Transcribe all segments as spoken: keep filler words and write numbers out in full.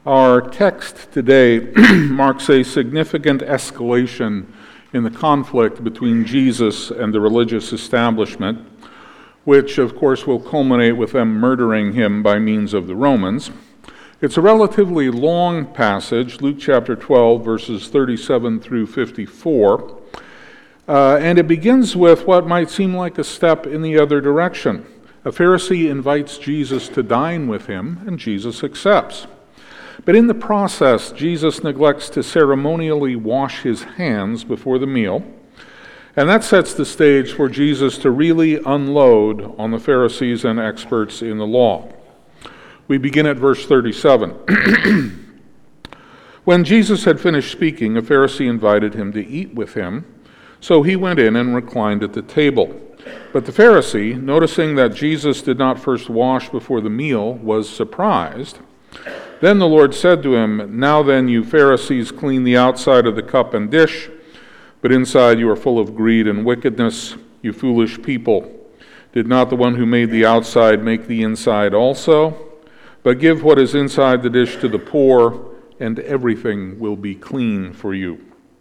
Our text today marks a significant escalation in the conflict between Jesus and the religious establishment, which of course will culminate with them murdering him by means of the Romans. It's a relatively long passage, Luke chapter twelve, verses thirty-seven through fifty-four, uh, and it begins with what might seem like a step in the other direction. A Pharisee invites Jesus to dine with him, and Jesus accepts. But in the process, Jesus neglects to ceremonially wash his hands before the meal, and that sets the stage for Jesus to really unload on the Pharisees and experts in the law. We begin at verse thirty-seven. When Jesus had finished speaking, a Pharisee invited him to eat with him, so he went in and reclined at the table. But the Pharisee, noticing that Jesus did not first wash before the meal, was surprised. Then the Lord said to him, "Now then, you Pharisees clean the outside of the cup and dish, but inside you are full of greed and wickedness, you foolish people. Did not the one who made the outside make the inside also? But give what is inside the dish to the poor, and everything will be clean for you."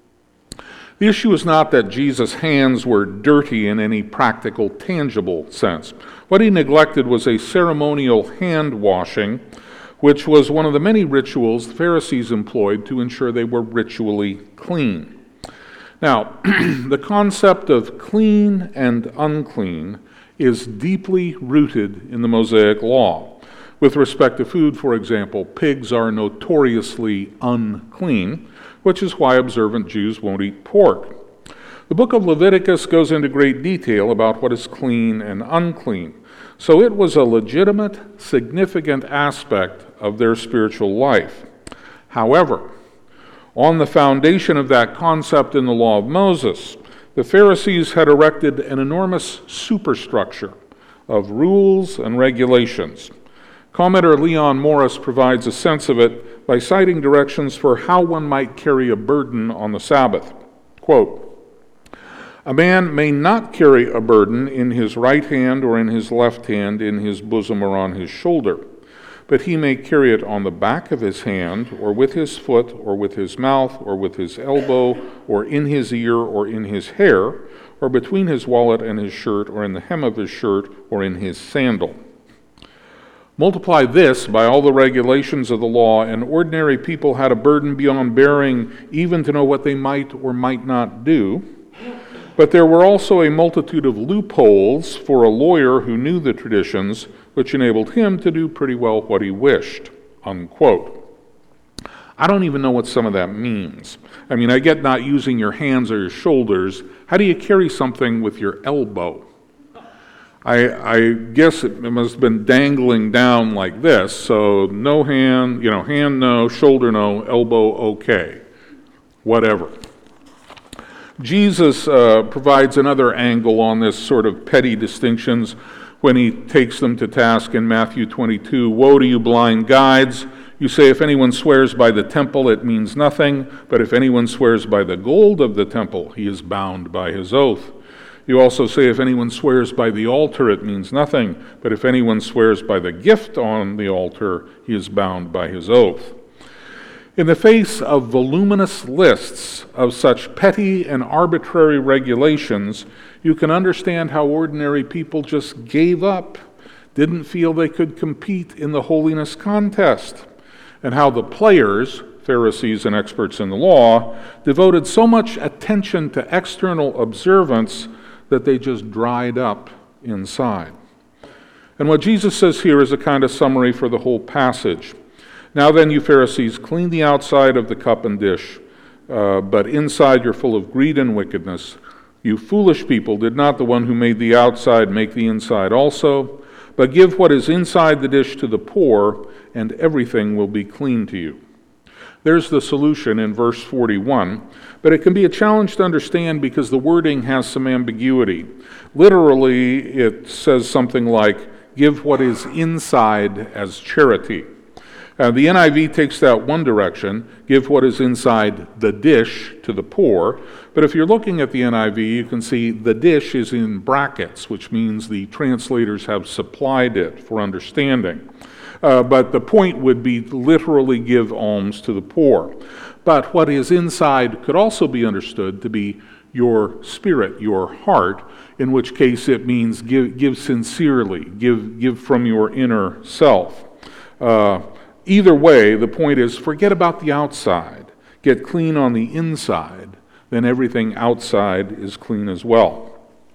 The issue is not that Jesus' hands were dirty in any practical, tangible sense. What he neglected was a ceremonial hand washing, which was one of the many rituals the Pharisees employed to ensure they were ritually clean. Now, the concept of clean and unclean is deeply rooted in the Mosaic law. With respect to food, for example, pigs are notoriously unclean, which is why observant Jews won't eat pork. The book of Leviticus goes into great detail about what is clean and unclean. So it was a legitimate, significant aspect of their spiritual life. However, on the foundation of that concept in the law of Moses, the Pharisees had erected an enormous superstructure of rules and regulations. Commentator Leon Morris provides a sense of it by citing directions for how one might carry a burden on the Sabbath. Quote, "A man may not carry a burden in his right hand or in his left hand, in his bosom or on his shoulder, but he may carry it on the back of his hand, or with his foot, or with his mouth, or with his elbow, or in his ear, or in his hair, or between his wallet and his shirt, or in the hem of his shirt, or in his sandal." Multiply this by all the regulations of the law, and ordinary people had a burden beyond bearing, even to know what they might or might not do. But there were also a multitude of loopholes for a lawyer who knew the traditions, which enabled him to do pretty well what he wished, unquote. I don't even know what some of that means. I mean, I get not using your hands or your shoulders. How do you carry something with your elbow? I, I guess it must have been dangling down like this, so no hand, you know, hand no, shoulder no, elbow okay, whatever. Jesus uh, provides another angle on this sort of petty distinctions when he takes them to task in Matthew twenty-two. "Woe to you blind guides! You say if anyone swears by the temple, it means nothing, but if anyone swears by the gold of the temple, he is bound by his oath. You also say if anyone swears by the altar, it means nothing, but if anyone swears by the gift on the altar, he is bound by his oath." In the face of voluminous lists of such petty and arbitrary regulations, you can understand how ordinary people just gave up, didn't feel they could compete in the holiness contest, and how the players, Pharisees and experts in the law, devoted so much attention to external observance that they just dried up inside. And what Jesus says here is a kind of summary for the whole passage. "Now then, you Pharisees, clean the outside of the cup and dish, uh, but inside you're full of greed and wickedness. You foolish people, did not the one who made the outside make the inside also? But give what is inside the dish to the poor, and everything will be clean to you." There's the solution in verse forty-one, but it can be a challenge to understand because the wording has some ambiguity. Literally, it says something like, "Give what is inside as charity." Uh, the N I V takes that one direction, give what is inside the dish to the poor. But if you're looking at the N I V, you can see the dish is in brackets, which means the translators have supplied it for understanding. uh, but the point would be literally give alms to the poor. But what is inside could also be understood to be your spirit, your heart, in which case it means give, give sincerely, give, give from your inner self. Uh, either way, the point is forget about the outside. Get clean on the inside, then everything outside is clean as well.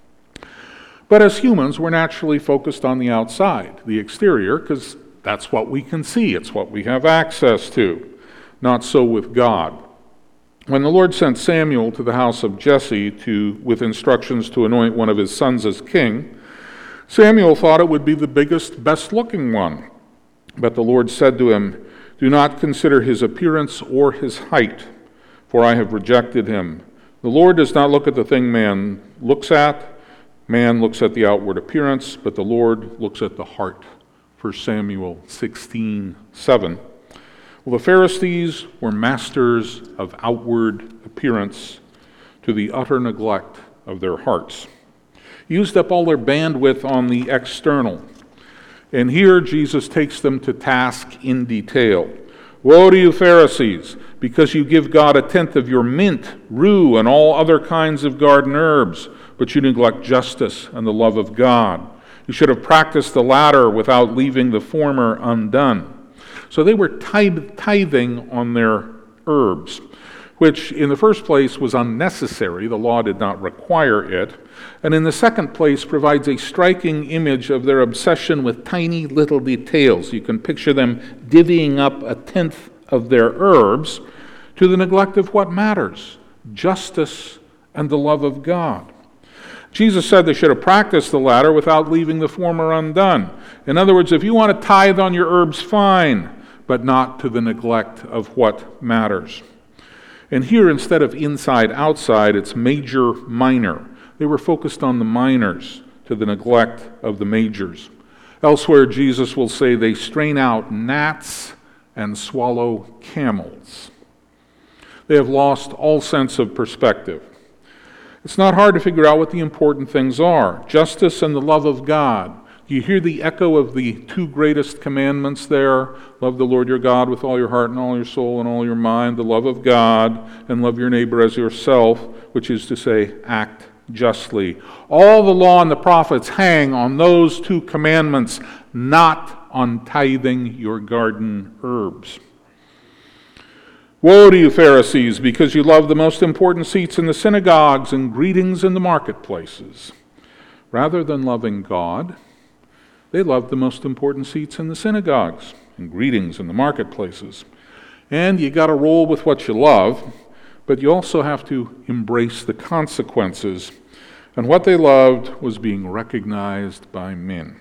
But as humans, we're naturally focused on the outside, the exterior, because that's what we can see. It's what we have access to. Not so with God. When the Lord sent Samuel to the house of Jesse to, with instructions to anoint one of his sons as king, Samuel thought it would be the biggest, best-looking one. But the Lord said to him, "Do not consider his appearance or his height, for I have rejected him. The Lord does not look at the thing man looks at. Man looks at the outward appearance, but the Lord looks at the heart." First Samuel sixteen seven. Well, the Pharisees were masters of outward appearance to the utter neglect of their hearts. Used up all their bandwidth on the external. And here Jesus takes them to task in detail. "Woe to you, Pharisees, because you give God a tenth of your mint, rue, and all other kinds of garden herbs, but you neglect justice and the love of God. You should have practiced the latter without leaving the former undone." So they were tithing on their herbs, which in the first place was unnecessary. The law did not require it. And in the second place provides a striking image of their obsession with tiny little details. You can picture them divvying up a tenth of their herbs to the neglect of what matters, justice and the love of God. Jesus said they should have practiced the latter without leaving the former undone. In other words, if you want to tithe on your herbs, fine, but not to the neglect of what matters. And here, instead of inside, outside, it's major, minor. They were focused on the minors to the neglect of the majors. Elsewhere, Jesus will say they strain out gnats and swallow camels. They have lost all sense of perspective. It's not hard to figure out what the important things are. Justice and the love of God. You hear the echo of the two greatest commandments there. Love the Lord your God with all your heart and all your soul and all your mind. The love of God, and love your neighbor as yourself, which is to say, act justly. All the law and the prophets hang on those two commandments, not on tithing your garden herbs. "Woe to you, Pharisees, because you love the most important seats in the synagogues and greetings in the marketplaces. Rather than loving God, they love the most important seats in the synagogues and greetings in the marketplaces." And you got to roll with what you love, but you also have to embrace the consequences. And what they loved was being recognized by men.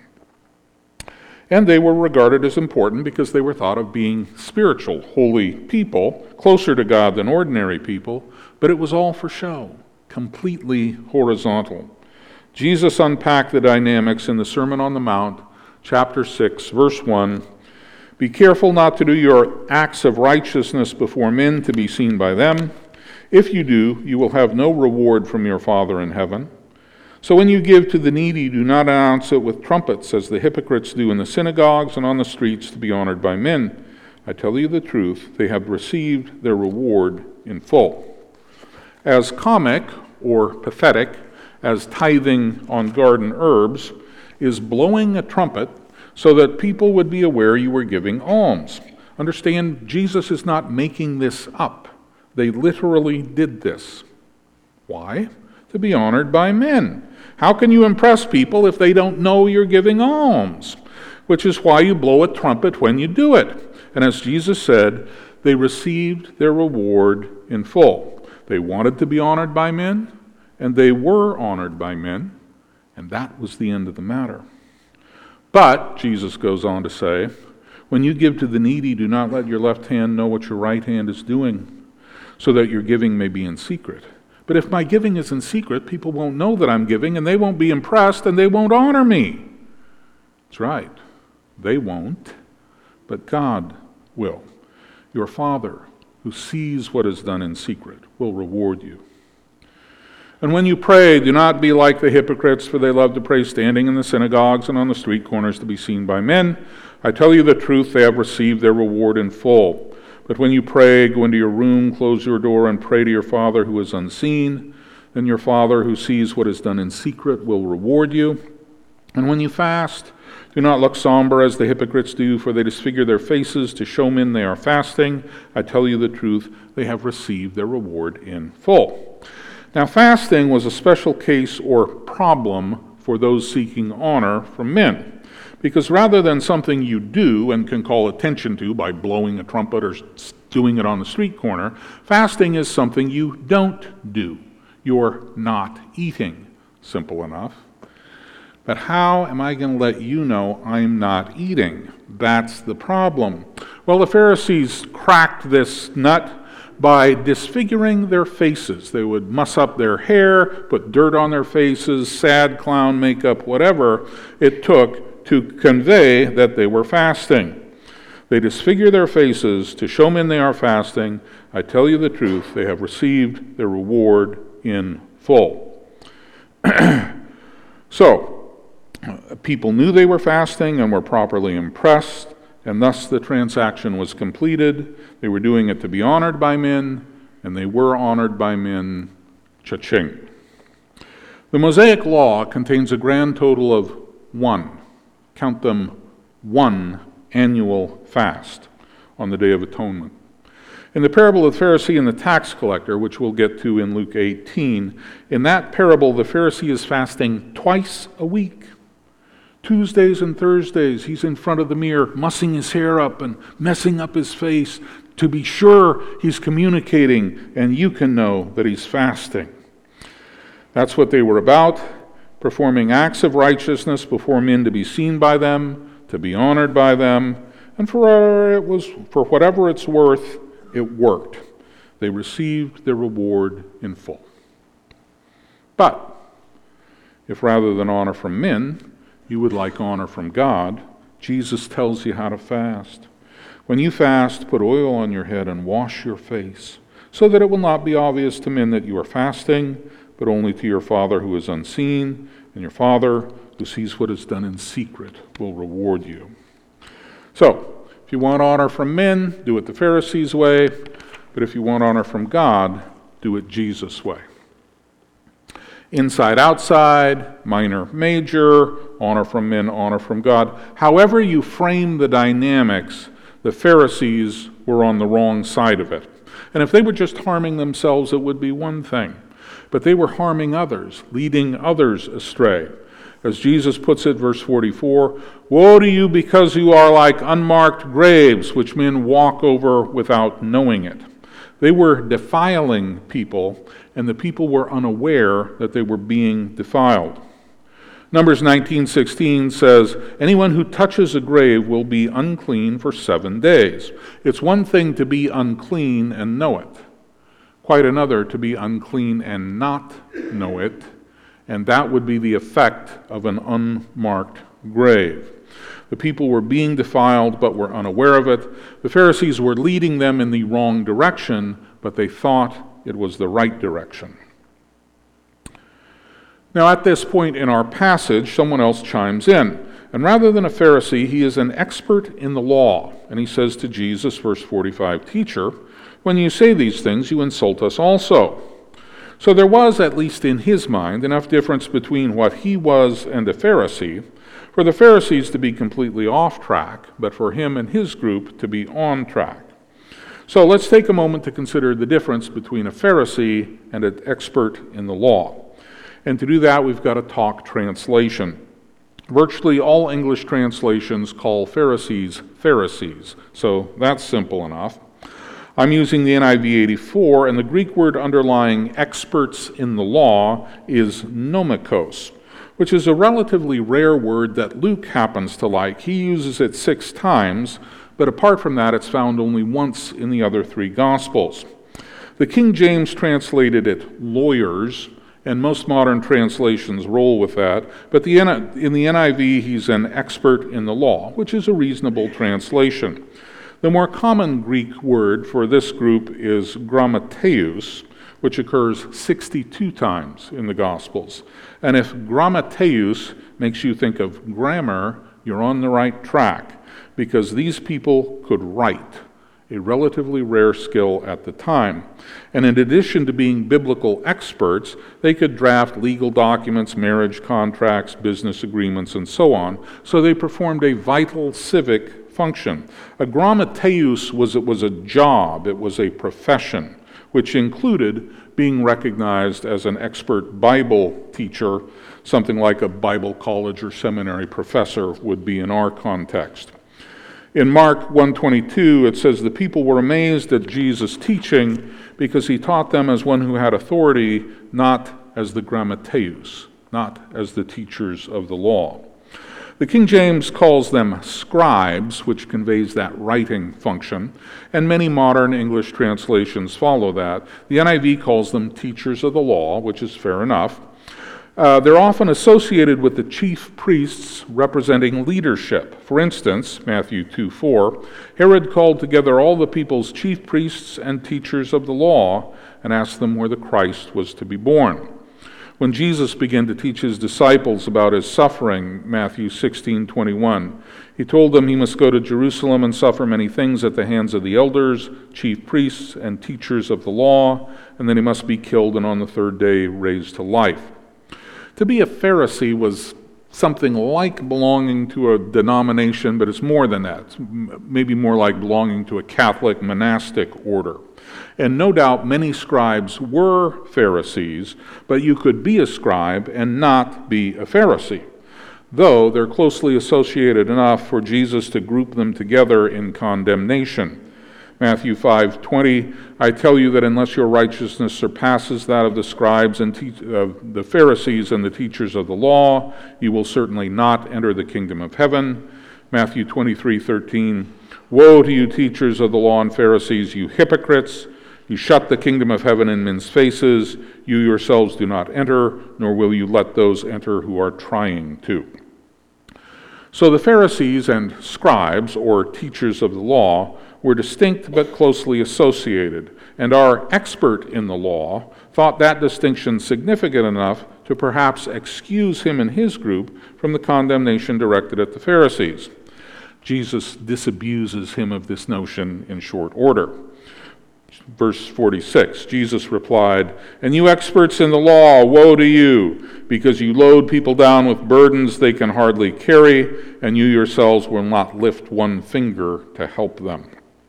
And they were regarded as important because they were thought of being spiritual, holy people, closer to God than ordinary people, but it was all for show, completely horizontal. Jesus unpacked the dynamics in the Sermon on the Mount, chapter six, verse one. "Be careful not to do your acts of righteousness before men to be seen by them. If you do, you will have no reward from your Father in heaven. So when you give to the needy, do not announce it with trumpets, as the hypocrites do in the synagogues and on the streets to be honored by men. I tell you the truth, they have received their reward in full." As comic or pathetic as tithing on garden herbs is blowing a trumpet so that people would be aware you were giving alms. Understand, Jesus is not making this up. They literally did this. Why? To be honored by men. How can you impress people if they don't know you're giving alms? Which is why you blow a trumpet when you do it. And as Jesus said, they received their reward in full. They wanted to be honored by men, and they were honored by men, and that was the end of the matter. But, Jesus goes on to say, when you give to the needy, do not let your left hand know what your right hand is doing, so that your giving may be in secret. But if my giving is in secret, people won't know that I'm giving, and they won't be impressed, and they won't honor me. That's right. They won't, but God will. Your Father, who sees what is done in secret, will reward you. And when you pray, do not be like the hypocrites, for they love to pray standing in the synagogues and on the street corners to be seen by men. I tell you the truth, they have received their reward in full. But when you pray, go into your room, close your door, and pray to your Father who is unseen. Then your Father who sees what is done in secret will reward you. And when you fast, do not look somber as the hypocrites do, for they disfigure their faces to show men they are fasting. I tell you the truth, they have received their reward in full. Now, fasting was a special case or problem for those seeking honor from men, because rather than something you do and can call attention to by blowing a trumpet or doing it on the street corner, fasting is something you don't do. You're not eating. Simple enough. But how am I going to let you know I'm not eating? That's the problem. Well, the Pharisees cracked this nut by disfiguring their faces. They would muss up their hair, put dirt on their faces, sad clown makeup, whatever it took to convey that they were fasting. They disfigure their faces to show men they are fasting. I tell you the truth, they have received their reward in full. So, people knew they were fasting and were properly impressed, and thus the transaction was completed. They were doing it to be honored by men, and they were honored by men. Cha-ching. The Mosaic Law contains a grand total of one, count them, one annual fast on the Day of Atonement. In the parable of the Pharisee and the tax collector, which we'll get to in Luke eighteen, in that parable the Pharisee is fasting twice a week. Tuesdays and Thursdays, he's in front of the mirror, mussing his hair up and messing up his face to be sure he's communicating and you can know that he's fasting. That's what they were about, performing acts of righteousness before men to be seen by them, to be honored by them, and for it was for whatever it's worth, it worked. They received their reward in full. But if rather than honor from men, you would like honor from God, Jesus tells you how to fast. When you fast, put oil on your head and wash your face, so that it will not be obvious to men that you are fasting, but only to your Father who is unseen, and your Father who sees what is done in secret will reward you. So, if you want honor from men, do it the Pharisees' way, but if you want honor from God, do it Jesus' way. Inside, outside, minor, major, honor from men, honor from God. However you frame the dynamics, the Pharisees were on the wrong side of it. And if they were just harming themselves, it would be one thing. But they were harming others, leading others astray. As Jesus puts it, verse forty-four, "Woe to you because you are like unmarked graves, which men walk over without knowing it." They were defiling people, and the people were unaware that they were being defiled. Numbers nineteen sixteen says, "Anyone who touches a grave will be unclean for seven days." It's one thing to be unclean and know it. Quite another to be unclean and not know it, and that would be the effect of an unmarked grave. The people were being defiled but were unaware of it. The Pharisees were leading them in the wrong direction, but they thought it was the right direction. Now, at this point in our passage, someone else chimes in. And rather than a Pharisee, he is an expert in the law. And he says to Jesus, verse forty-five, "Teacher, when you say these things, you insult us also." So there was, at least in his mind, enough difference between what he was and a Pharisee for the Pharisees to be completely off track, but for him and his group to be on track. So let's take a moment to consider the difference between a Pharisee and an expert in the law. And to do that, we've got to talk translation. Virtually all English translations call Pharisees Pharisees, so that's simple enough. I'm using the N I V eighty-four, and the Greek word underlying experts in the law is nomikos, which is a relatively rare word that Luke happens to like. He uses it six times, but apart from that, it's found only once in the other three Gospels. The King James translated it lawyers, and most modern translations roll with that, but the in the N I V, he's an expert in the law, which is a reasonable translation. The more common Greek word for this group is grammateus, which occurs sixty-two times in the Gospels. And if grammateus makes you think of grammar, you're on the right track, because these people could write, a relatively rare skill at the time. And in addition to being biblical experts, they could draft legal documents, marriage contracts, business agreements, and so on. So they performed a vital civic function. A grammateus was, it was a job, it was a profession, which included being recognized as an expert Bible teacher, something like a Bible college or seminary professor would be in our context. In Mark one twenty-two, it says, "The people were amazed at Jesus' teaching because he taught them as one who had authority, not as the grammateus, not as the teachers of the law." The King James calls them scribes, which conveys that writing function, and many modern English translations follow that. The N I V calls them teachers of the law, which is fair enough. Uh, they're often associated with the chief priests representing leadership. For instance, Matthew two four, Herod called together all the people's chief priests and teachers of the law and asked them where the Christ was to be born. When Jesus began to teach his disciples about his suffering, Matthew sixteen twenty-one, he told them he must go to Jerusalem and suffer many things at the hands of the elders, chief priests, and teachers of the law, and then he must be killed and on the third day raised to life. To be a Pharisee was something like belonging to a denomination, but it's more than that. It's maybe more like belonging to a Catholic monastic order. And no doubt many scribes were Pharisees, but you could be a scribe and not be a Pharisee, though they're closely associated enough for Jesus to group them together in condemnation. Matthew five twenty, "I tell you that unless your righteousness surpasses that of the scribes and te- uh, the Pharisees and the teachers of the law, you will certainly not enter the kingdom of heaven." Matthew twenty-three thirteen, "Woe to you, teachers of the law and Pharisees, you hypocrites! You shut the kingdom of heaven in men's faces. You yourselves do not enter, nor will you let those enter who are trying to." So the Pharisees and scribes, or teachers of the law, were distinct but closely associated, and our expert in the law thought that distinction significant enough to perhaps excuse him and his group from the condemnation directed at the Pharisees. Jesus disabuses him of this notion in short order. Verse forty-six, Jesus replied, "And you experts in the law, woe to you, because you load people down with burdens they can hardly carry, and you yourselves will not lift one finger to help them."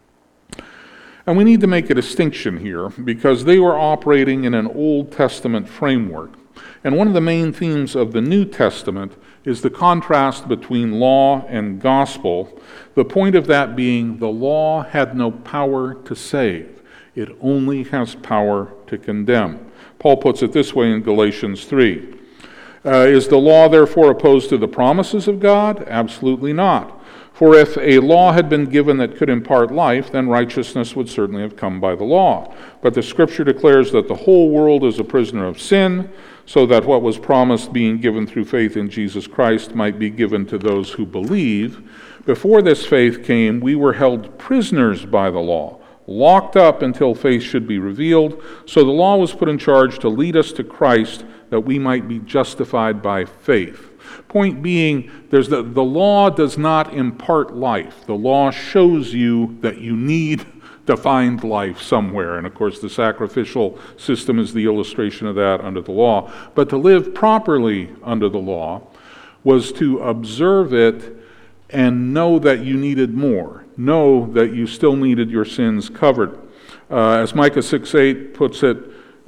And we need to make a distinction here, because they were operating in an Old Testament framework. And one of the main themes of the New Testament is the contrast between law and gospel, the point of that being the law had no power to save. It only has power to condemn. Paul puts it this way in Galatians three. Uh, is the law therefore opposed to the promises of God? Absolutely not. For if a law had been given that could impart life, then righteousness would certainly have come by the law. But the Scripture declares that the whole world is a prisoner of sin, so that what was promised being given through faith in Jesus Christ might be given to those who believe. Before this faith came, we were held prisoners by the law, locked up until faith should be revealed. So the law was put in charge to lead us to Christ, that we might be justified by faith. Point being, there's the, the law does not impart life. The law shows you that you need to find life somewhere. And of course, the sacrificial system is the illustration of that under the law. But to live properly under the law was to observe it and know that you needed more. Know that you still needed your sins covered. Uh, as Micah six eight puts it,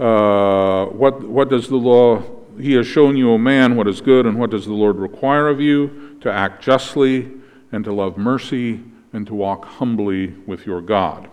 uh, what, what does the law... He has shown you, O man, what is good, and what does the Lord require of you? To act justly, and to love mercy, and to walk humbly with your God.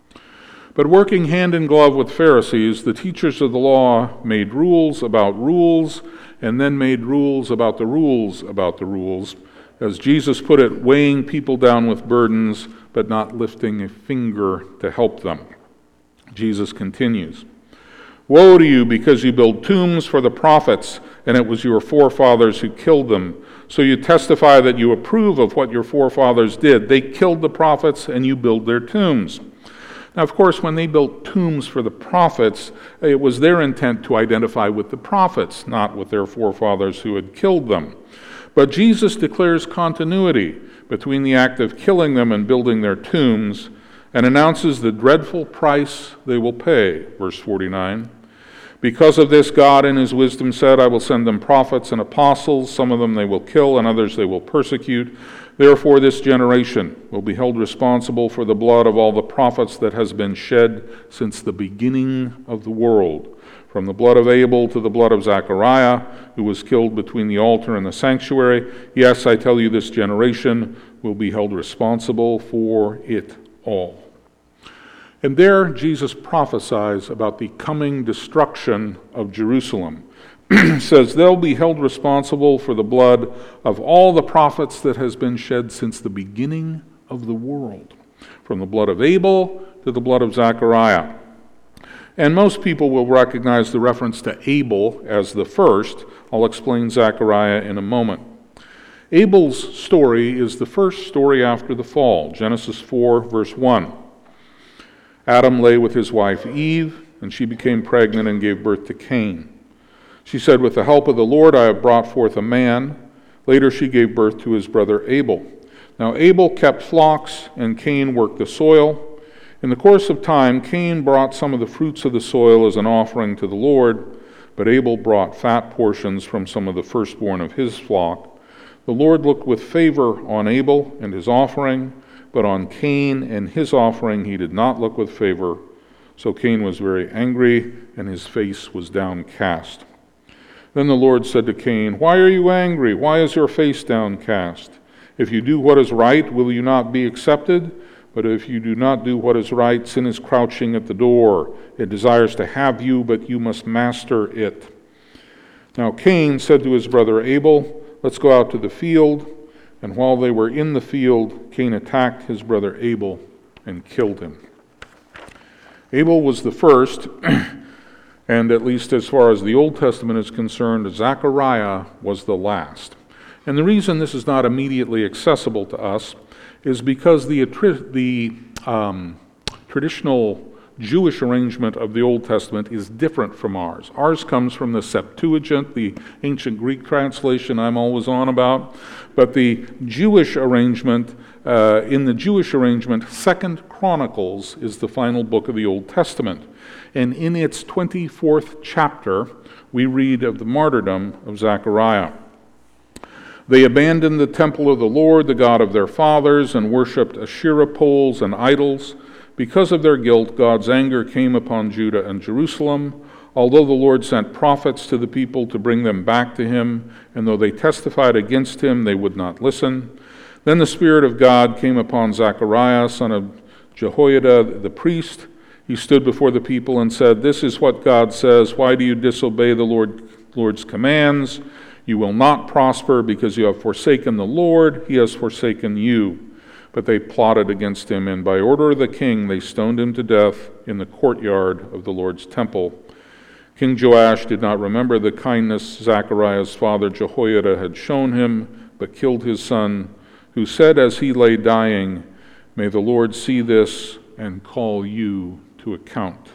But working hand in glove with Pharisees, the teachers of the law made rules about rules, and then made rules about the rules about the rules. As Jesus put it, weighing people down with burdens, but not lifting a finger to help them. Jesus continues, "Woe to you, because you build tombs for the prophets, and it was your forefathers who killed them. So you testify that you approve of what your forefathers did. They killed the prophets, and you build their tombs." Now, of course, when they built tombs for the prophets, it was their intent to identify with the prophets, not with their forefathers who had killed them. But Jesus declares continuity between the act of killing them and building their tombs, and announces the dreadful price they will pay. Verse forty-nine. Because of this, God in his wisdom said, I will send them prophets and apostles. Some of them they will kill, and others they will persecute. Therefore this generation will be held responsible for the blood of all the prophets that has been shed since the beginning of the world, from the blood of Abel to the blood of Zechariah, who was killed between the altar and the sanctuary. Yes, I tell you, this generation will be held responsible for it all. And there Jesus prophesies about the coming destruction of Jerusalem. Says they'll be held responsible for the blood of all the prophets that has been shed since the beginning of the world, from the blood of Abel to the blood of Zechariah. And most people will recognize the reference to Abel as the first. I'll explain Zechariah in a moment. Abel's story is the first story after the fall, Genesis four, verse one. Adam lay with his wife Eve, and she became pregnant and gave birth to Cain. She said, with the help of the Lord I have brought forth a man. Later she gave birth to his brother Abel. Now Abel kept flocks, and Cain worked the soil. In the course of time, Cain brought some of the fruits of the soil as an offering to the Lord, but Abel brought fat portions from some of the firstborn of his flock. The Lord looked with favor on Abel and his offering, but on Cain and his offering he did not look with favor. So Cain was very angry, and his face was downcast. Then the Lord said to Cain, why are you angry? Why is your face downcast? If you do what is right, will you not be accepted? But if you do not do what is right, sin is crouching at the door. It desires to have you, but you must master it. Now Cain said to his brother Abel, let's go out to the field. And while they were in the field, Cain attacked his brother Abel and killed him. Abel was the first, and at least as far as the Old Testament is concerned, Zechariah was the last. And the reason this is not immediately accessible to us is because the, the um, traditional Jewish arrangement of the Old Testament is different from ours. Ours comes from the Septuagint, the ancient Greek translation I'm always on about. But the Jewish arrangement, uh, in the Jewish arrangement, Second Chronicles is the final book of the Old Testament. And in its twenty-fourth chapter, we read of the martyrdom of Zechariah. They abandoned the temple of the Lord, the God of their fathers, and worshipped Asherah poles and idols. Because of their guilt, God's anger came upon Judah and Jerusalem, although the Lord sent prophets to the people to bring them back to him, and though they testified against him, they would not listen. Then the Spirit of God came upon Zechariah, son of Jehoiada, the priest. He stood before the people and said, this is what God says, why do you disobey the Lord, Lord's commands? You will not prosper because you have forsaken the Lord, he has forsaken you. But they plotted against him, and by order of the king they stoned him to death in the courtyard of the Lord's temple. King Joash did not remember the kindness Zechariah's father Jehoiada had shown him, but killed his son, who said as he lay dying, may the Lord see this and call you to account.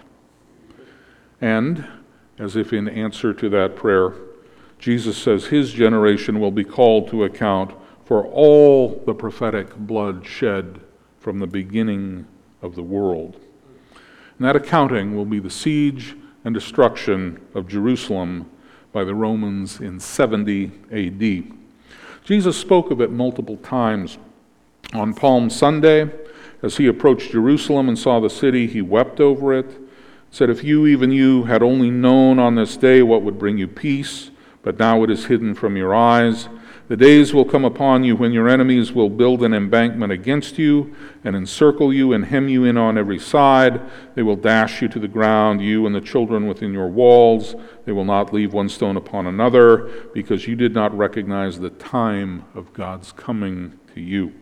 And, as if in answer to that prayer, Jesus says his generation will be called to account for all the prophetic blood shed from the beginning of the world. And that accounting will be the siege and destruction of Jerusalem by the Romans in seventy A D. Jesus spoke of it multiple times. On Palm Sunday, as he approached Jerusalem and saw the city, he wept over it, said, if you, even you, had only known on this day what would bring you peace, but now it is hidden from your eyes. The days will come upon you when your enemies will build an embankment against you and encircle you and hem you in on every side. They will dash you to the ground, you and the children within your walls. They will not leave one stone upon another, because you did not recognize the time of God's coming to you.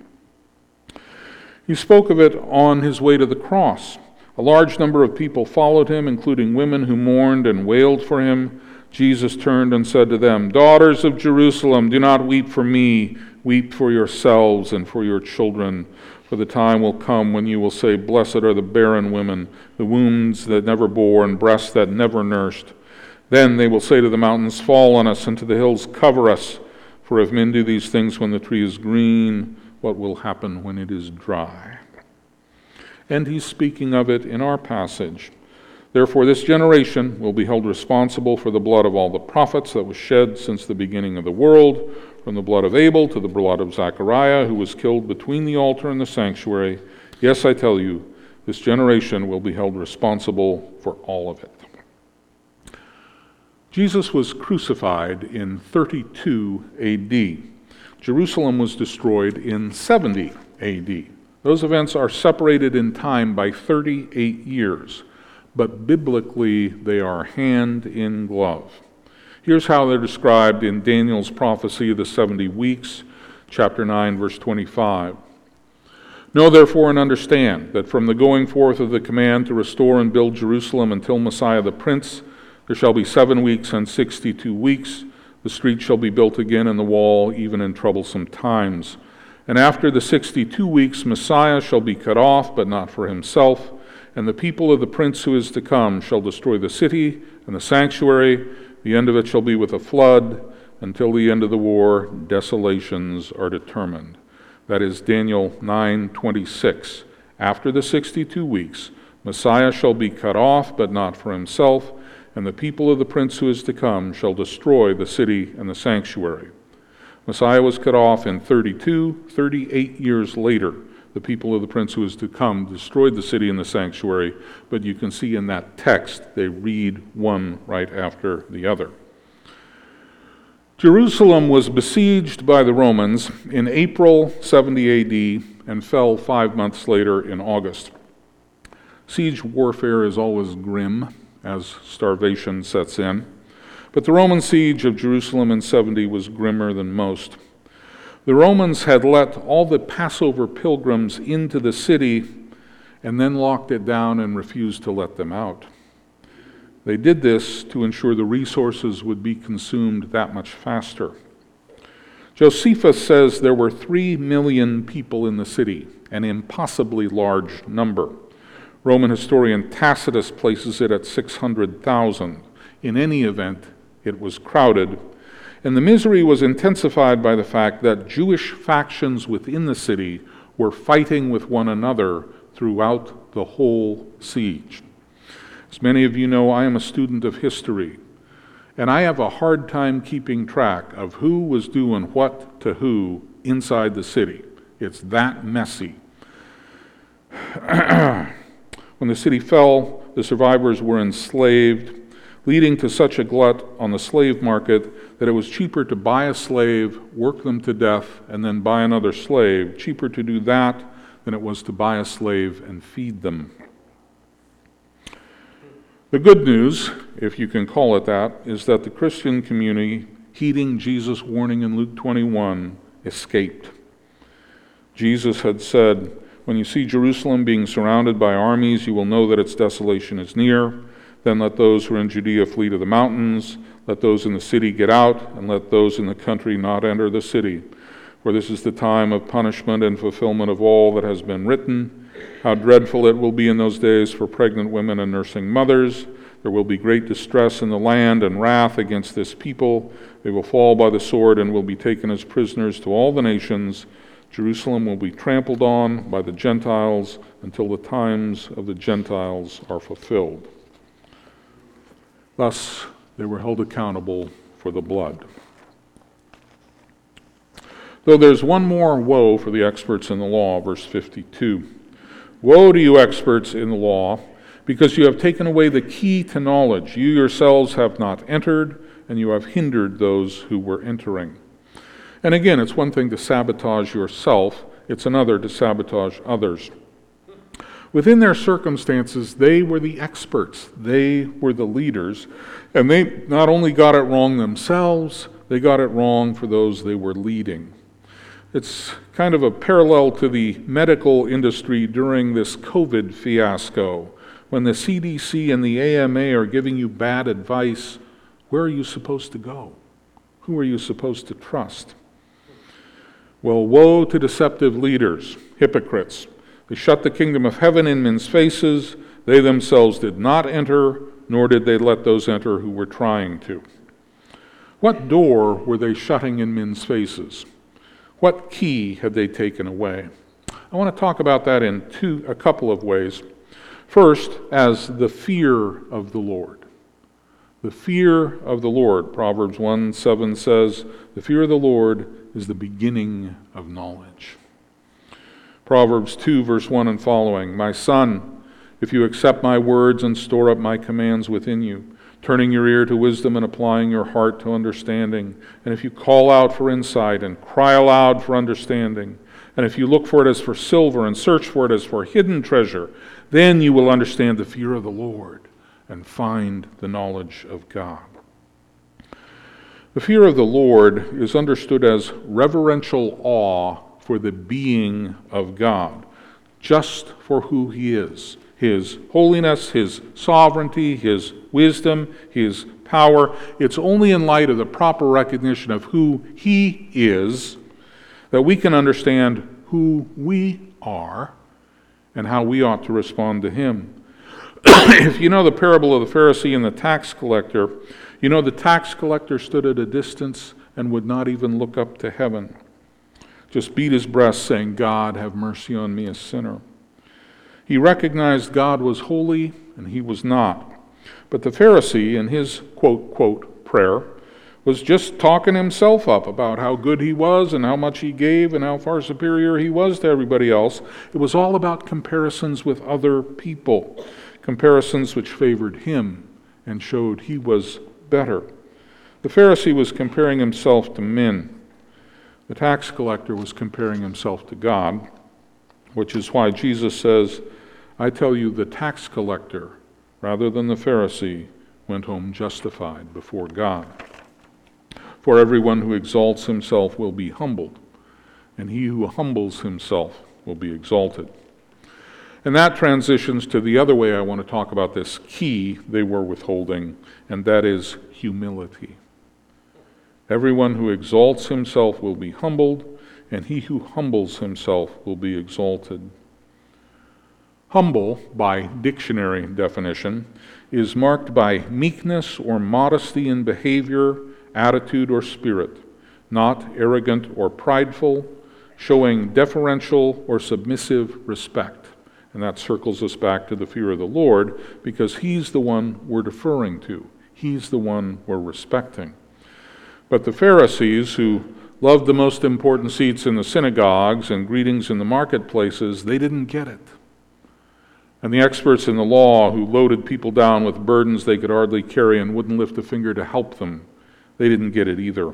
He spoke of it on his way to the cross. A large number of people followed him, including women who mourned and wailed for him. Jesus turned and said to them, daughters of Jerusalem, do not weep for me, weep for yourselves and for your children. For the time will come when you will say, Blessed are the barren women, the wombs that never bore, and breasts that never nursed. Then they will say to the mountains, Fall on us, and to the hills, Cover us. For if men do these things when the tree is green, what will happen when it is dry? And he's speaking of it in our passage. Therefore this generation will be held responsible for the blood of all the prophets that was shed since the beginning of the world, from the blood of Abel to the blood of Zechariah, who was killed between the altar and the sanctuary. Yes, I tell you, this generation will be held responsible for all of it. Jesus was crucified in thirty-two A D. Jerusalem was destroyed in seventy A D. Those events are separated in time by thirty-eight years, but biblically they are hand in glove. Here's how they're described in Daniel's prophecy of the seventy weeks, chapter nine, verse twenty-five. Know therefore and understand that from the going forth of the command to restore and build Jerusalem until Messiah the Prince, there shall be seven weeks and sixty-two weeks. The street shall be built again and the wall, even in troublesome times. And after the sixty-two weeks, Messiah shall be cut off, but not for himself. And the people of the prince who is to come shall destroy the city and the sanctuary. The end of it shall be with a flood. Until the end of the war, desolations are determined. That is Daniel nine twenty-six. After the sixty-two weeks, Messiah shall be cut off, but not for himself. And the people of the prince who is to come shall destroy the city and the sanctuary. Messiah was cut off in thirty-two, thirty-eight years later. The people of the prince who is to come destroyed the city and the sanctuary, but you can see in that text they read one right after the other. Jerusalem was besieged by the Romans in April seventy A D and fell five months later in August. Siege warfare is always grim as starvation sets in, but the Roman siege of Jerusalem in seventy was grimmer than most. The Romans had let all the Passover pilgrims into the city and then locked it down and refused to let them out. They did this to ensure the resources would be consumed that much faster. Josephus says there were three million people in the city, an impossibly large number. Roman historian Tacitus places it at six hundred thousand. In any event, it was crowded. And the misery was intensified by the fact that Jewish factions within the city were fighting with one another throughout the whole siege. As many of you know, I am a student of history, and I have a hard time keeping track of who was doing what to who inside the city. It's that messy. When the city fell, the survivors were enslaved, leading to such a glut on the slave market that it was cheaper to buy a slave, work them to death, and then buy another slave. Cheaper to do that than it was to buy a slave and feed them. The good news, if you can call it that, is that the Christian community, heeding Jesus' warning in Luke twenty-one, escaped. Jesus had said, when you see Jerusalem being surrounded by armies, you will know that its desolation is near. Then let those who are in Judea flee to the mountains. Let those in the city get out, and let those in the country not enter the city. For this is the time of punishment and fulfillment of all that has been written. How dreadful it will be in those days for pregnant women and nursing mothers. There will be great distress in the land and wrath against this people. They will fall by the sword and will be taken as prisoners to all the nations. Jerusalem will be trampled on by the Gentiles until the times of the Gentiles are fulfilled. Thus, they were held accountable for the blood. Though there's one more woe for the experts in the law, verse fifty-two. Woe to you experts in the law, because you have taken away the key to knowledge. You yourselves have not entered, and you have hindered those who were entering. And again, it's one thing to sabotage yourself, it's another to sabotage others. Within their circumstances, they were the experts, they were the leaders, and they not only got it wrong themselves, they got it wrong for those they were leading. It's kind of a parallel to the medical industry during this COVID fiasco. When the C D C and the A M A are giving you bad advice, where are you supposed to go? Who are you supposed to trust? Well, woe to deceptive leaders, hypocrites. They shut the kingdom of heaven in men's faces. They themselves did not enter, nor did they let those enter who were trying to. What door were they shutting in men's faces? What key had they taken away? I want to talk about that in two, a couple of ways. First, as the fear of the Lord. The fear of the Lord. Proverbs one seven says, the fear of the Lord is the beginning of knowledge. Proverbs two, verse one and following, my son, if you accept my words and store up my commands within you, turning your ear to wisdom and applying your heart to understanding, and if you call out for insight and cry aloud for understanding, and if you look for it as for silver and search for it as for hidden treasure, then you will understand the fear of the Lord and find the knowledge of God. The fear of the Lord is understood as reverential awe for the being of God, just for who he is. His holiness, his sovereignty, his wisdom, his power. It's only in light of the proper recognition of who he is that we can understand who we are and how we ought to respond to him. If you know the parable of the Pharisee and the tax collector, you know the tax collector stood at a distance and would not even look up to heaven. Just beat his breast saying, God, have mercy on me, a sinner. He recognized God was holy and he was not. But the Pharisee, in his quote, quote, prayer, was just talking himself up about how good he was and how much he gave and how far superior he was to everybody else. It was all about comparisons with other people, comparisons which favored him and showed he was better. The Pharisee was comparing himself to men. The tax collector was comparing himself to God, which is why Jesus says, I tell you, the tax collector, rather than the Pharisee, went home justified before God. For everyone who exalts himself will be humbled, and he who humbles himself will be exalted. And that transitions to the other way I want to talk about this key they were withholding, and that is humility. Everyone who exalts himself will be humbled, and he who humbles himself will be exalted. Humble, by dictionary definition, is marked by meekness or modesty in behavior, attitude, or spirit, not arrogant or prideful, showing deferential or submissive respect. And that circles us back to the fear of the Lord, because he's the one we're deferring to. He's the one we're respecting. But the Pharisees, who loved the most important seats in the synagogues and greetings in the marketplaces, they didn't get it. And the experts in the law, who loaded people down with burdens they could hardly carry and wouldn't lift a finger to help them, they didn't get it either.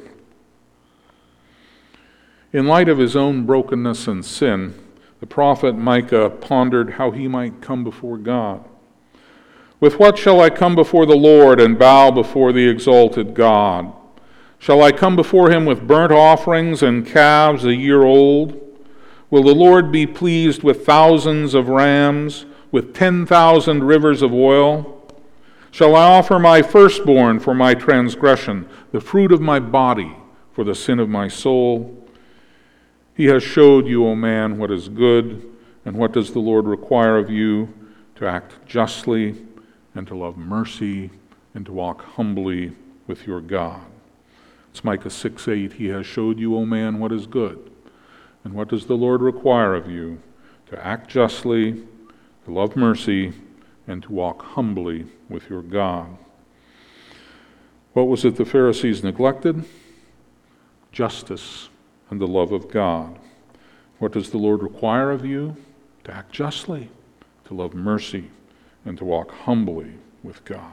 In light of his own brokenness and sin, the prophet Micah pondered how he might come before God. With what shall I come before the Lord and bow before the exalted God? Shall I come before him with burnt offerings and calves a year old? Will the Lord be pleased with thousands of rams, with ten thousand rivers of oil? Shall I offer my firstborn for my transgression, the fruit of my body for the sin of my soul? He has showed you, O man, what is good, and what does the Lord require of you? To act justly, and to love mercy, and to walk humbly with your God. It's Micah six eight. He has showed you, O man, what is good, and what does the Lord require of you? To act justly, to love mercy, and to walk humbly with your God. What was it the Pharisees neglected? Justice and the love of God. What does the Lord require of you? To act justly, to love mercy, and to walk humbly with God.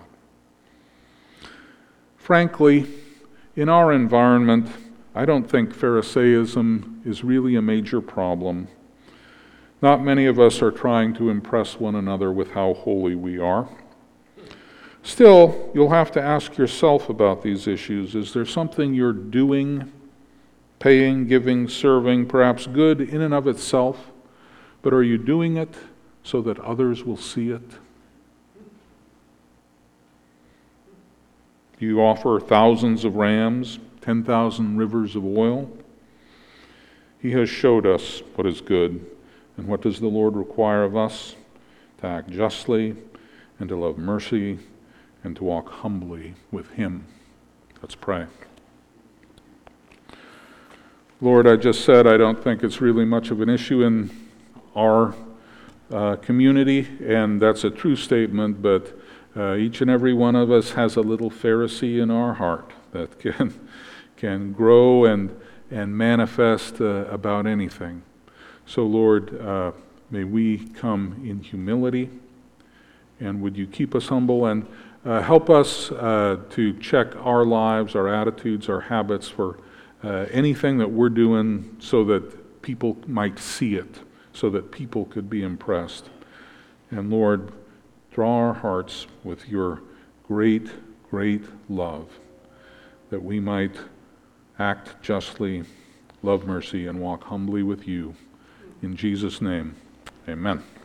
Frankly, in our environment, I don't think Pharisaism is really a major problem. Not many of us are trying to impress one another with how holy we are. Still, you'll have to ask yourself about these issues. Is there something you're doing, paying, giving, serving, perhaps good in and of itself, but are you doing it so that others will see it? Do you offer thousands of rams, ten thousand rivers of oil? He has showed us what is good. And what does the Lord require of us? To act justly, and to love mercy, and to walk humbly with Him. Let's pray. Lord, I just said I don't think it's really much of an issue in our uh, community, and that's a true statement, but uh, each and every one of us has a little Pharisee in our heart that can, can grow and, and manifest uh, about anything. So, Lord, uh, may we come in humility, and would you keep us humble and uh, help us uh, to check our lives, our attitudes, our habits for uh, anything that we're doing so that people might see it, so that people could be impressed. And Lord, draw our hearts with your great, great love, that we might act justly, love mercy, and walk humbly with you. In Jesus' name, amen.